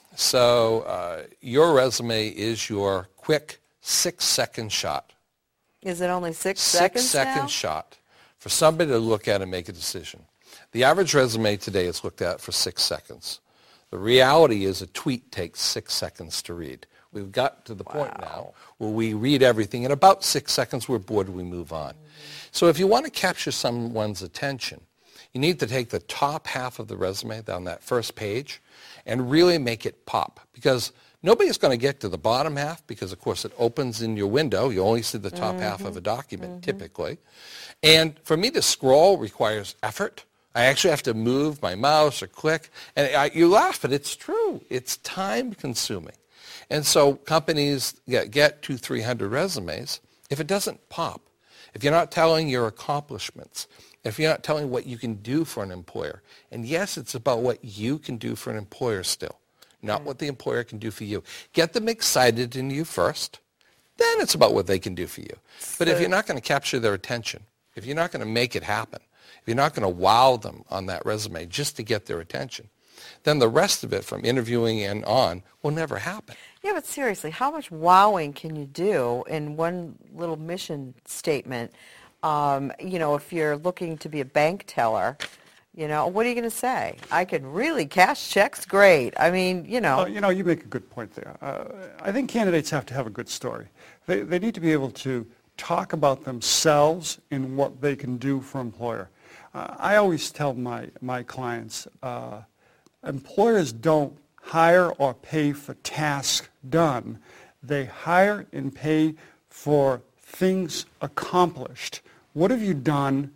So uh, your resume is your quick six-second shot. Is it only six, six seconds second now? shot for somebody to look at and make a decision. The average resume today is looked at for six seconds. The reality is a tweet takes six seconds to read. We've got to the wow. point now where we read everything. In about six seconds, we're bored, we move on. Mm-hmm. So if you want to capture someone's attention, you need to take the top half of the resume down that first page and really make it pop. Because nobody's going to get to the bottom half because, of course, it opens in your window. You only see the top mm-hmm. half of a document, mm-hmm. typically. And for me to scroll requires effort. I actually have to move my mouse or click. And I, you laugh, but it's true. It's time-consuming. And so companies get, get two, three hundred resumes. If it doesn't pop, if you're not telling your accomplishments, if you're not telling what you can do for an employer, and yes, it's about what you can do for an employer still, not what the employer can do for you. Get them excited in you first. Then it's about what they can do for you. But if you're not going to capture their attention, if you're not going to make it happen, if you're not going to wow them on that resume just to get their attention, then the rest of it from interviewing and on will never happen. Yeah, but seriously, how much wowing can you do in one little mission statement? Um, you know, if you're looking to be a bank teller, you know, what are you going to say? I can really cash checks great. I mean, you know. Uh, you know, you make a good point there. Uh, I think candidates have to have a good story. They, they need to be able to talk about themselves and what they can do for an employer. Uh, I always tell my, my clients, uh, employers don't hire or pay for tasks done. They hire and pay for things accomplished. What have you done?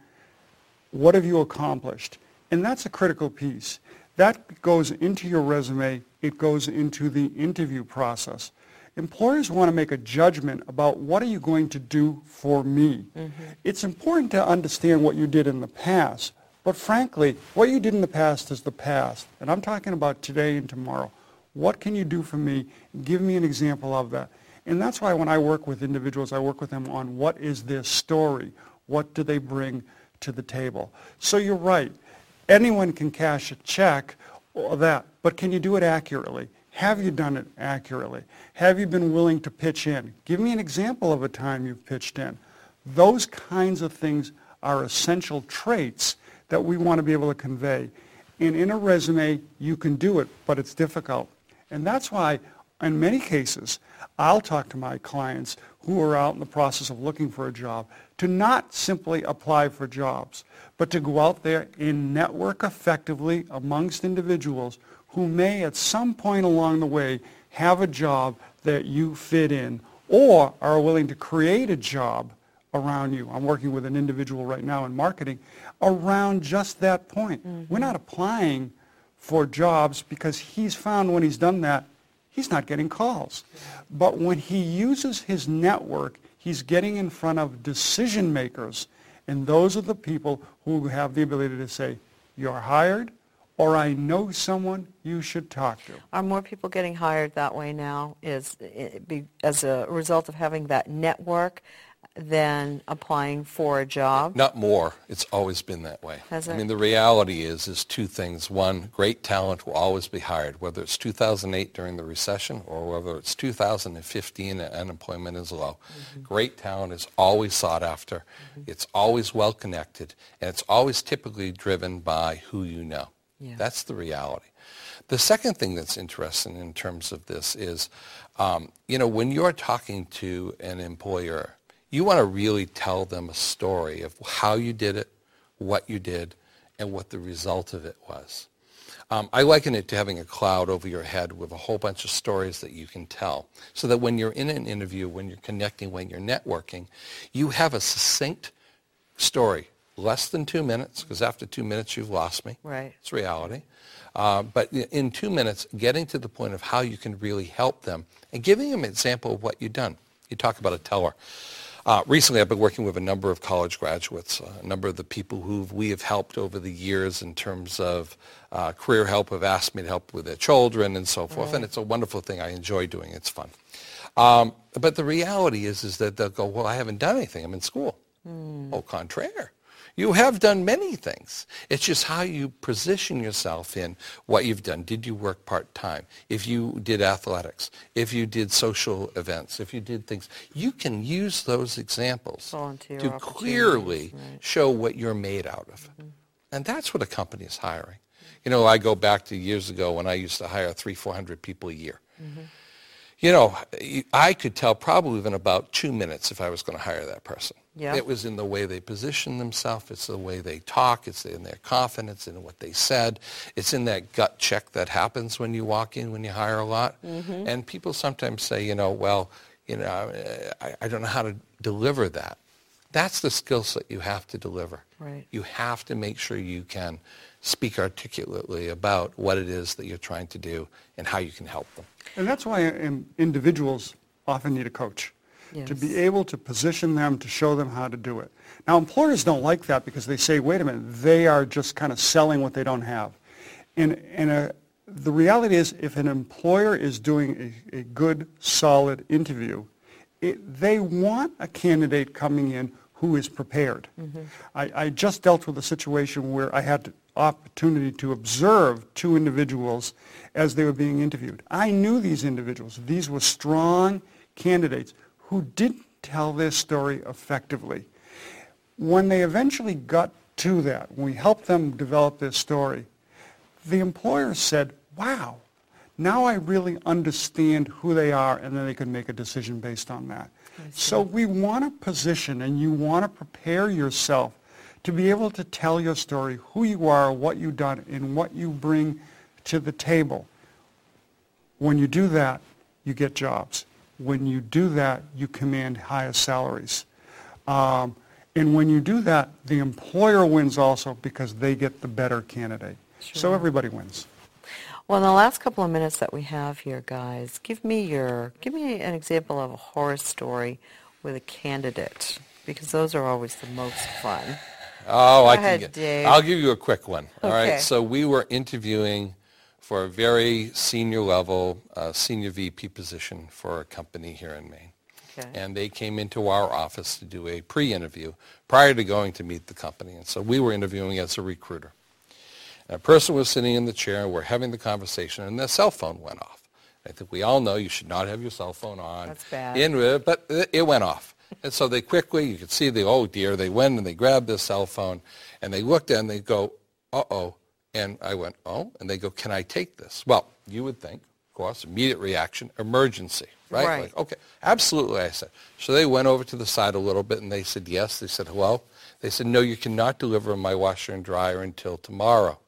What have you accomplished? And that's a critical piece. That goes into your resume. It goes into the interview process. Employers want to make a judgment about what are you going to do for me. Mm-hmm. It's important to understand what you did in the past, but frankly, what you did in the past is the past. And I'm talking about today and tomorrow. What can you do for me? Give me an example of that. And that's why when I work with individuals, I work with them on what is their story. What do they bring to the table? So you're right. Anyone can cash a check or that, but can you do it accurately? Have you done it accurately? Have you been willing to pitch in? Give me an example of a time you've pitched in. Those kinds of things are essential traits that we want to be able to convey. And in a resume, you can do it, but it's difficult. And that's why in many cases, I'll talk to my clients who are out in the process of looking for a job to not simply apply for jobs, but to go out there and network effectively amongst individuals who may at some point along the way have a job that you fit in or are willing to create a job around you. I'm working with an individual right now in marketing around just that point. Mm-hmm. We're not applying for jobs because he's found when he's done that, he's not getting calls. But when he uses his network, he's getting in front of decision makers, and those are the people who have the ability to say, you're hired, or I know someone you should talk to. Are more people getting hired that way now is it be, as a result of having that network than applying for a job? Not more. It's always been that way. Has it? I mean, the reality is is two things. One, great talent will always be hired, whether it's two thousand eight during the recession or whether it's two thousand fifteen and unemployment is low. Mm-hmm. Great talent is always sought after. Mm-hmm. It's always well connected, and it's always typically driven by who you know. Yeah. That's the reality. The second thing that's interesting in terms of this is, um, you know, when you're talking to an employer, you want to really tell them a story of how you did it, what you did, and what the result of it was. Um, I liken it to having a cloud over your head with a whole bunch of stories that you can tell, so that when you're in an interview, when you're connecting, when you're networking, you have a succinct story. Less than two minutes, because after two minutes you've lost me. Right. It's reality. Uh, but in two minutes, getting to the point of how you can really help them and giving them an example of what you've done. You talk about a teller. Uh, recently, I've been working with a number of college graduates, uh, a number of the people who we have helped over the years in terms of uh, career help, have asked me to help with their children and so forth, right. And it's a wonderful thing. I enjoy doing it. It's fun. Um, but the reality is, is that they'll go, well, I haven't done anything. I'm in school. Mm. Au contraire. You have done many things. It's just how you position yourself in what you've done. Did you work part-time? If you did athletics, if you did social events, if you did things, you can use those examples Volunteer to clearly right. show what you're made out of. Mm-hmm. And that's what a company is hiring. You know, I go back to years ago when I used to hire three, four hundred people a year. Mm-hmm. You know, I could tell probably within about two minutes if I was going to hire that person. Yeah. It was in the way they position themselves. It's the way they talk. It's in their confidence, in what they said. It's in that gut check that happens when you walk in, when you hire a lot. Mm-hmm. And people sometimes say, you know, well, you know, I, I don't know how to deliver that. That's the skill set you have to deliver. Right. You have to make sure you can speak articulately about what it is that you're trying to do and how you can help them. And that's why individuals often need a coach. Yes. To be able to position them, to show them how to do it. Now, employers don't like that because they say, wait a minute, they are just kind of selling what they don't have. And, and a, the reality is, if an employer is doing a, a good, solid interview, it, they want a candidate coming in who is prepared. Mm-hmm. I, I just dealt with a situation where I had the opportunity to observe two individuals as they were being interviewed. I knew these individuals. These were strong candidates who didn't tell their story effectively. When they eventually got to that, when we helped them develop their story, the employer said, wow, now I really understand who they are, and then they could make a decision based on that. So we want to position, and you want to prepare yourself to be able to tell your story, who you are, what you've done, and what you bring to the table. When you do that, you get jobs. When you do that, you command higher salaries. Um, and when you do that, the employer wins also because they get the better candidate. Sure. So everybody wins. Well, in the last couple of minutes that we have here, guys, give me your give me an example of a horror story with a candidate, because those are always the most fun. Oh, Go I ahead, can get. Dave. I'll give you a quick one. All okay. right. So we were interviewing for a very senior level, uh, senior V P position for a company here in Maine. Okay. And they came into our office to do a pre-interview prior to going to meet the company. And so we were interviewing as a recruiter. And a person was sitting in the chair, and we're having the conversation, and their cell phone went off. I think we all know you should not have your cell phone on. That's bad. In, but it went off. And so they quickly, you could see the, oh dear, they went and they grabbed their cell phone, and they looked and they go, uh-oh. And I went, oh, and they go, can I take this? Well, you would think, of course, immediate reaction, emergency, right? Right. Like, okay, absolutely, I said. So they went over to the side a little bit, and they said yes. They said hello. They said, no, you cannot deliver my washer and dryer until tomorrow.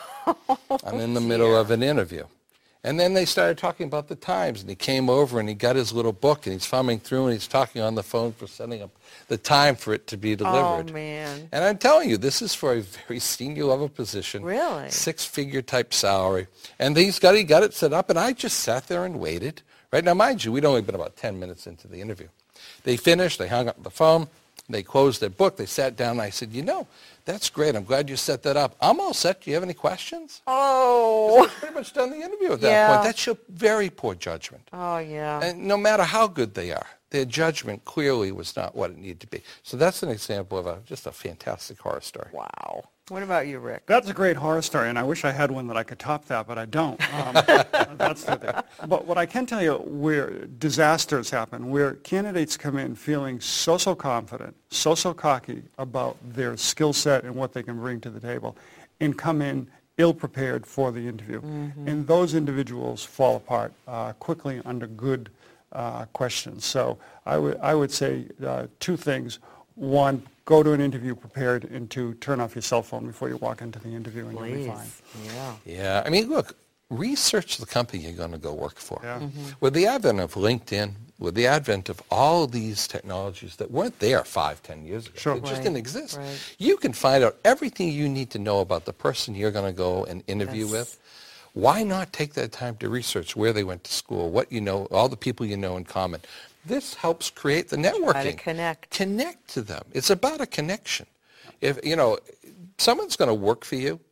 I'm in the middle of an interview. And then they started talking about the times, and he came over and he got his little book, and he's thumbing through, and he's talking on the phone for setting up the time for it to be delivered. Oh, man. And I'm telling you, this is for a very senior level position. Really? Six-figure type salary. And he's got, he got it set up, and I just sat there and waited. Right now, mind you, we'd only been about ten minutes into the interview. They finished, they hung up the phone, they closed their book, they sat down, and I said, you know, that's great. I'm glad you set that up. I'm all set. Do you have any questions? Oh. I've pretty much done the interview at that Yeah. point. That showed very poor judgment. Oh, yeah. And no matter how good they are, their judgment clearly was not what it needed to be. So that's an example of a, just a fantastic horror story. Wow. What about you, Rick? That's a great horror story, and I wish I had one that I could top that, but I don't. Um, that's the thing. But what I can tell you, where disasters happen, where candidates come in feeling so, so confident, so, so cocky about their skill set and what they can bring to the table, and come in ill-prepared for the interview. Mm-hmm. And those individuals fall apart uh, quickly under good uh, questions. So I would I would say uh, two things. One, go to an interview prepared, and two, turn off your cell phone before you walk into the interview, and Please. you'll be fine. Yeah. Yeah, I mean, look, research the company you're going to go work for. Yeah. Mm-hmm. With the advent of LinkedIn, with the advent of all of these technologies that weren't there five, ten years ago, Sure. they just Right, didn't exist, right. you can find out everything you need to know about the person you're going to go and interview Yes. with. Why not take that time to research where they went to school, what you know, all the people you know in common? This helps create the networking. Try to connect. Connect to them. It's about a connection. If, you know, someone's going to work for you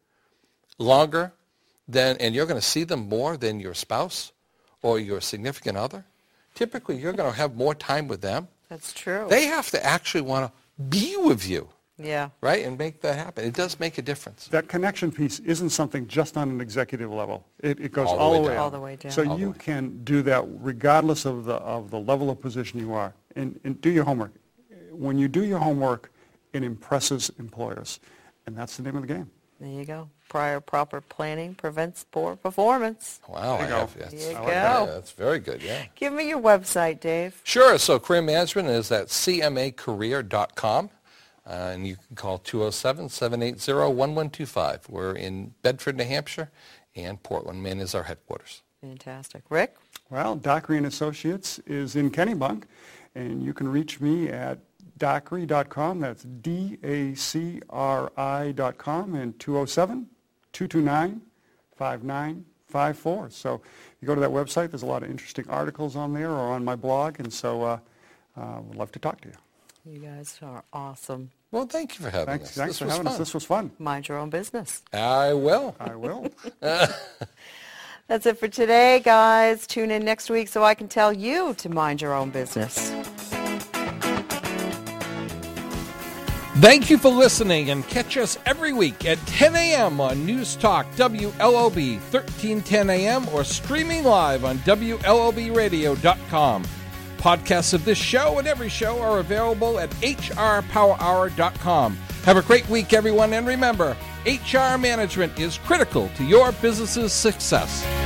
longer than, and you're going to see them more than your spouse or your significant other, typically you're going to have more time with them. That's true. They have to actually want to be with you, yeah. right, and make that happen. It does make a difference. That connection piece isn't something just on an executive level. It, it goes All all, the way the way down. up. All the way down. So All the you way. can do that regardless of the of the level of position you are. And, and do your homework. When you do your homework, it impresses employers. And that's the name of the game. There you go. Prior proper planning prevents poor performance. Wow, I you go. have. Yes. There you I like go. that. Yeah, that's very good, yeah. Give me your website, Dave. Sure. So career management is at c m a career dot com. Uh, and you can call two oh seven, seven eight zero, one one two five. We're in Bedford, New Hampshire, and Portland, Maine is our headquarters. Fantastic. Rick? Well, Dockery and Associates is in Kennebunk, and you can reach me at Dockery dot com. That's D A C R I dot com, and two oh seven, two two nine, five nine five four. So if you go to that website, there's a lot of interesting articles on there or on my blog, and so uh, uh, we'd love to talk to you. You guys are awesome. Well, thank you for having Thanks, us. thanks This for was having fun. us. This was fun. Mind your own business. I will. I will. That's it for today, guys. Tune in next week so I can tell you to mind your own business. Thank you for listening, and catch us every week at ten a.m. on News Talk W L O B thirteen ten a.m. or streaming live on W L O B radio dot com. Podcasts of this show and every show are available at H R power hour dot com. Have a great week, everyone, and remember, H R management is critical to your business's success.